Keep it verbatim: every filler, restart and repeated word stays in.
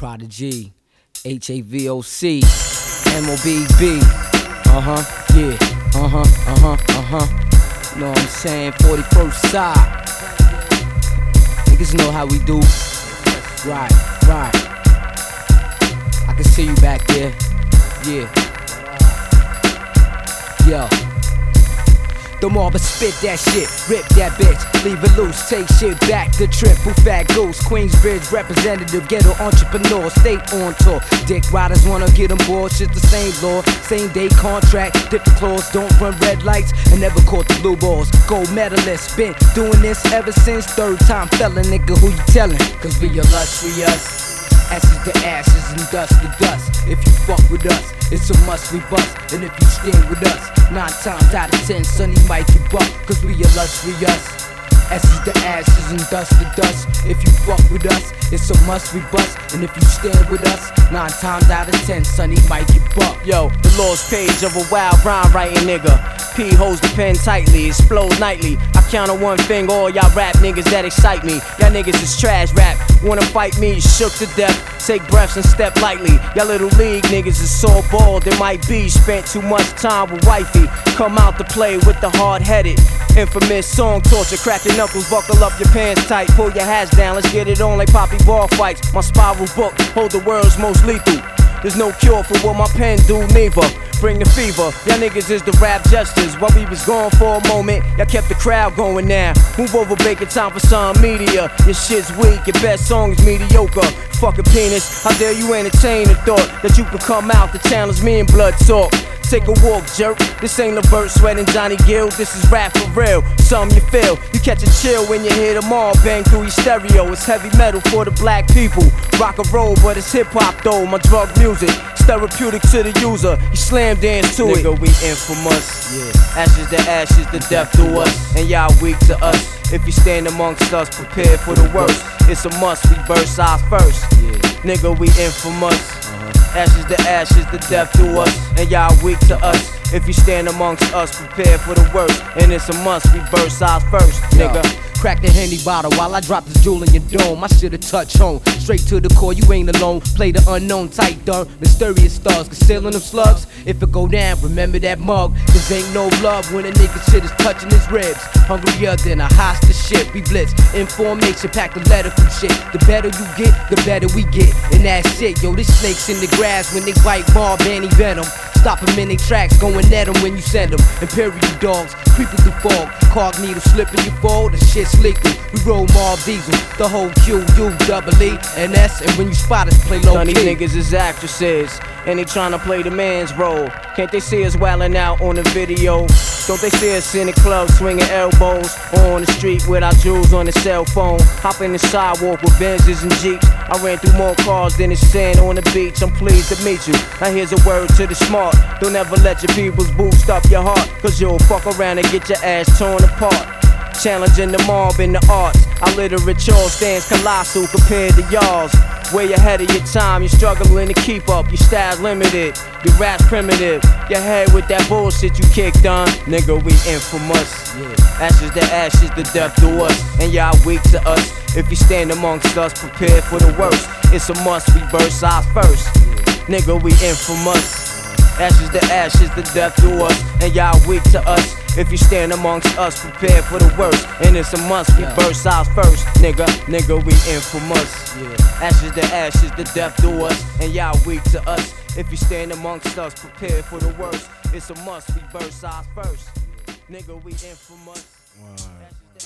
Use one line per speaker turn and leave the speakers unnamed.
Prodigy, H A V O C, M O B B, uh-huh, yeah, uh-huh, uh-huh, uh-huh, know what I'm saying, forty-first side, niggas know how we do, right, right, I can see you back there, yeah, yo. The more but spit that shit, rip that bitch, leave it loose, take shit back to triple fat goose. Queensbridge representative, ghetto entrepreneur, state on tour. Dick riders wanna get on board, shit the same law, same day contract, different clause, don't run red lights, and never caught the blue balls. Gold medalist, been doing this ever since, third time felon, nigga, who you tellin'? Cause we are us, we us. Ashes to ashes and dust to dust. If you fuck with us, it's a must we bust. And if you stand with us, nine times out of ten, sonny might get bucked. Cause we are us, we us. Ashes to ashes and dust to dust. If you fuck with us, it's a must we bust. And if you stand with us, nine times out of ten, sonny might get bucked.
Yo, the lost page of a wild rhyme writing nigga. P holds the pen tightly, explode nightly. I count on one finger all y'all rap niggas that excite me. Y'all niggas is trash rap, wanna fight me, shook to death. Take breaths and step lightly. Y'all little league niggas is so bald, it might be spent too much time with wifey. Come out to play with the hard-headed. Infamous song torture, crack your knuckles, buckle up your pants tight, pull your hats down, let's get it on like Poppy ball fights. My spiral book, hold the world's most lethal. There's no cure for what my pen do, neither. Bring the fever, y'all niggas is the rap jesters. While we was gone for a moment, y'all kept the crowd going now. Move over, bacon time for some media. Your shit's weak, your best song is mediocre. Fucking penis, how dare you entertain the thought that you could come out the channels me and blood talk. Take a walk, jerk. This ain't Levert, Sweat, and Johnny Gill. This is rap for real. Something you feel. You catch a chill when you hear them all bang through your stereo. It's heavy metal for the black people. Rock and roll, but it's hip hop though. My drug music, it's therapeutic to the user. You slam dance to
Nigga,
it.
Nigga, we infamous.
Yeah. Ashes to ashes, the death to us, and y'all weak to us. If you stand amongst us, prepare for the worst. It's a must. We burst eyes first. Yeah. Nigga, we infamous. Ashes to ashes, the death to us, and y'all weak to us. If you stand amongst us, prepare for the worst, and it's a must, we burst eyes first, nigga.
Yo, crack the Henny bottle while I drop this jewel in your dome. My shit'll touch home, straight to the core, you ain't alone. Play the unknown tight done, mysterious stars, concealing them slugs. If it go down, remember that mug, cause ain't no love when a nigga shit is touching his ribs. Hungrier than a hostage shit, we blitz. Information, pack the letter from shit. The better you get, the better we get. And that's it, yo, this snake's in the grass when they bite Bob Annie Venom. Stop them in their tracks, going at them when you send them. Imperial dogs, creeping through fog. Cognito slipping you fall, the shit's leaking. We roll Mob Diesel, the whole Q, U, double E, and S. And when you spot us, play low
None
key.
These niggas is actresses, and they tryna play the man's role. Can't they see us wildin' out on the video? Don't they see us in the club swinging elbows? Or on the street with our jewels on the cell phone? Hopping the sidewalk with Benzes and Jeeps. I ran through more cars than the sand on the beach. I'm pleased to meet you. Now here's a word to the smart. Don't ever let your peoples boost up your heart, cause you'll fuck around and get your ass torn apart. Challenging the mob in the arts. Our literature stands colossal compared to y'all's. Way ahead of your time, you're struggling to keep up. Your style's limited, your rap's primitive. Your head with that bullshit you kicked on. Nigga, we infamous. Yeah. Ashes to ashes, the death to us, and y'all weak to us. If you stand amongst us, prepare for the worst. It's a must, we burst eyes first. Yeah. Nigga, we infamous. Ashes to ashes, the death to us, and y'all weak to us. If you stand amongst us, prepare for the worst, and it's a must, we yeah. burst out first, nigga, nigga, we infamous. Yeah. Ashes to ashes, the death to us, and y'all weak to us. If you stand amongst us, prepare for the worst, it's a must, we burst out first, nigga, we infamous.
Wow.